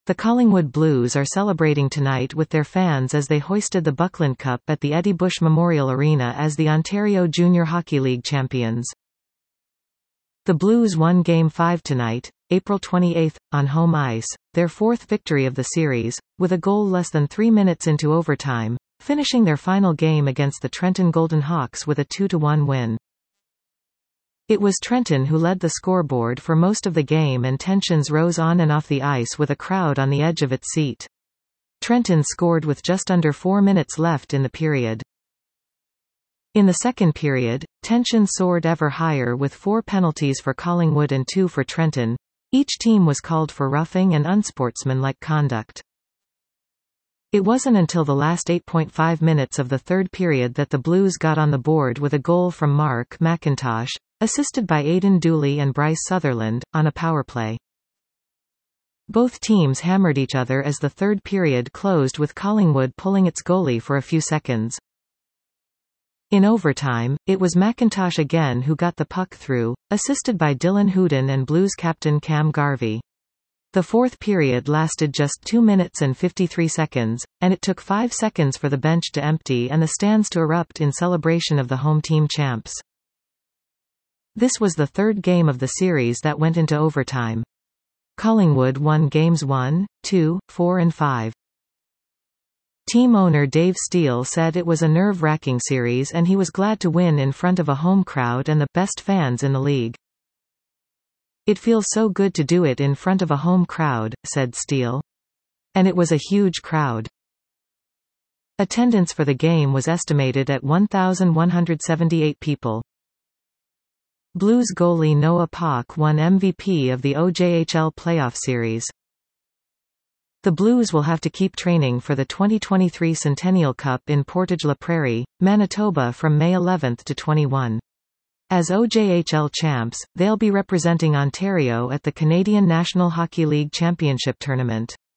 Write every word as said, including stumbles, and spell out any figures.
The Collingwood Blues are celebrating tonight with their fans as they hoisted the Buckland Cup at the Eddie Bush Memorial Arena as the Ontario Junior Hockey League champions. The Blues won Game five tonight, April twenty-eighth, on home ice, their fourth victory of the series, with a goal less than three minutes into overtime, finishing their final game against the Trenton Golden Hawks with a two to one win. It was Trenton who led the scoreboard for most of the game, and tensions rose on and off the ice with a crowd on the edge of its seat. Trenton scored with just under four minutes left in the period. In the second period, tension soared ever higher with four penalties for Collingwood and two for Trenton. Each team was called for roughing and unsportsmanlike conduct. It wasn't until the last eight point five minutes of the third period that the Blues got on the board with a goal from Mark McIntosh, assisted by Aidan Dooley and Bryce Sutherland, on a power play. Both teams hammered each other as the third period closed, with Collingwood pulling its goalie for a few seconds. In overtime, it was McIntosh again who got the puck through, assisted by Dylan Houdon and Blues captain Cam Garvey. The fourth period lasted just two minutes and fifty-three seconds, and it took five seconds for the bench to empty and the stands to erupt in celebration of the home team champs. This was the third game of the series that went into overtime. Collingwood won games one, two, four and five. Team owner Dave Steele said it was a nerve-wracking series and he was glad to win in front of a home crowd and the best fans in the league. "It feels so good to do it in front of a home crowd," said Steele. And it was a huge crowd. Attendance for the game was estimated at one thousand one hundred seventy-eight people. Blues goalie Noah Pauk won M V P of the O J H L playoff series. The Blues will have to keep training for the twenty twenty-three Centennial Cup in Portage la Prairie, Manitoba from May eleventh to twenty-first. As O J H L champs, they'll be representing Ontario at the Canadian National Hockey League Championship Tournament.